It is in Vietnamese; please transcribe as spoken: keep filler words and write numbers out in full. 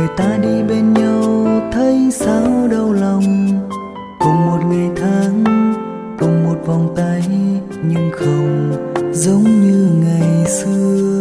người ta đi bên nhau thấy sao đau lòng. Cùng một ngày tháng, cùng một vòng tay, nhưng không giống như ngày xưa.